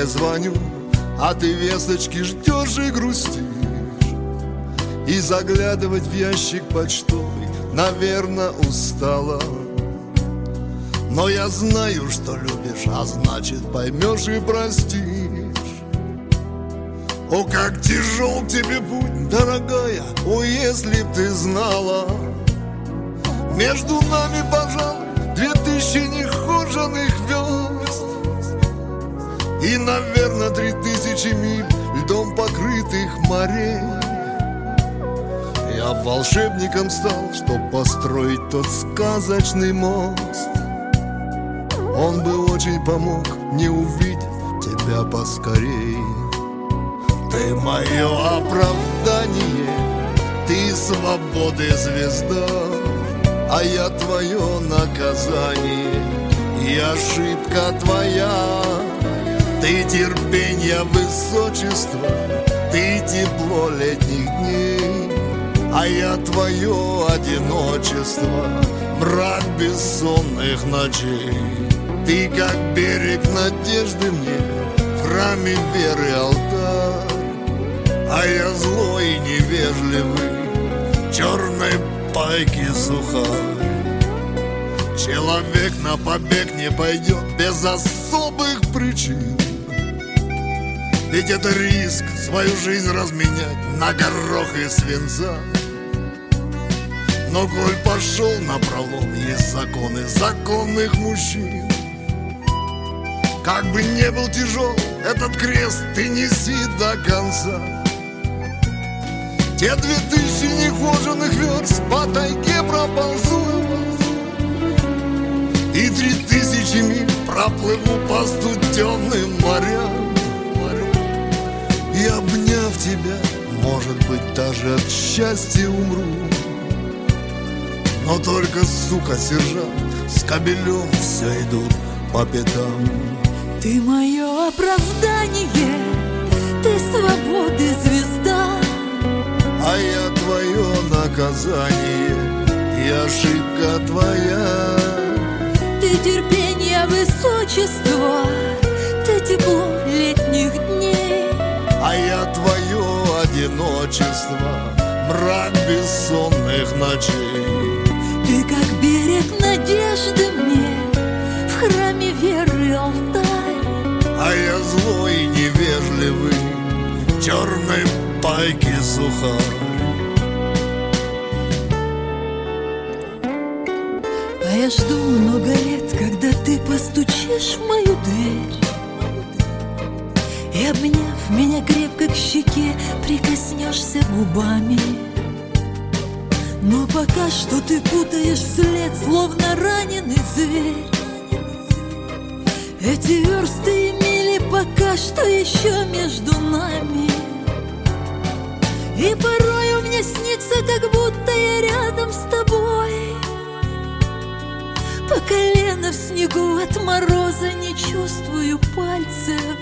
тебе звоню, а ты весточки ждешь и грустишь. И заглядывать в ящик почтовый, наверное, устала. Но я знаю, что любишь, а значит поймешь и простишь. О, как тяжел тебе путь, дорогая, о, если б ты знала. Между нами, пожалуй, 2000 нехоженных верст и, наверное, 3000 миль льдом покрытых морей. Я волшебником стал, чтоб построить тот сказочный мост. Он бы очень помог не увидеть тебя поскорей. Ты мое оправдание, ты свободы звезда, а я твое наказание и ошибка твоя. Ты терпенье высочества, ты тепло летних дней, а я твое одиночество, мрак бессонных ночей. Ты как берег надежды мне, в храме веры алтарь, а я злой и невежливый, черной пайки сухарь. Человек на побег не пойдет без особых причин, ведь это риск свою жизнь разменять на горох и свинца. Но коль пошел напролом, есть законы законных мужчин. Как бы не был тяжел этот крест, ты неси до конца. Те 2000 нехоженных верст по тайге проползу, и 3000 миль проплыву по студенным морям. И обняв тебя, может быть, даже от счастья умру. Но только, сука, сержант, с кобелем все идут по пятам. Ты мое оправдание, ты свободы звезда, а я твое наказание и ошибка твоя. Ты терпение высочества, ты тепло летних дней, а я твое одиночество, мрак бессонных ночей. Ты как берег надежды мне, в храме веры алтарь, а я злой и невежливый, черной пайки сухарь. А я жду много лет, когда ты постучишь в мою дверь и, обняв меня крепко к щеке, прикоснешься губами. Но пока что ты путаешь вслед, словно раненый зверь. Эти версты и мили пока что еще между нами, и порою мне снится, как будто я рядом с тобой. По колено в снегу от мороза не чувствую пальцев.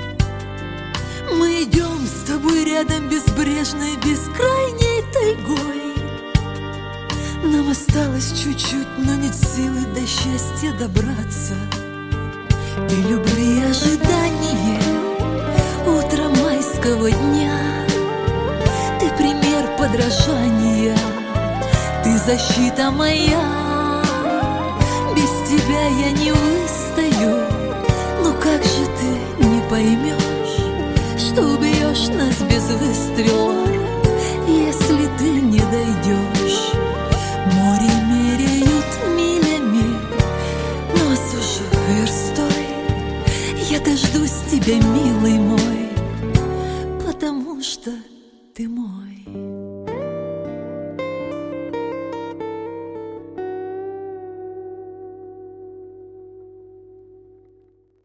Мы идем с тобой рядом безбрежной, бескрайней тайгой. Нам осталось чуть-чуть, но нет силы до счастья добраться. Ты любви и ожидание, утро майского дня. Ты пример подражания, ты защита моя. Без тебя я не выстою, но как же ты не поймешь, что убьешь нас без выстрела, если ты не дойдешь. Море меряют милями, но осужу верстой. Я дождусь тебя, милый мой, потому что ты мой.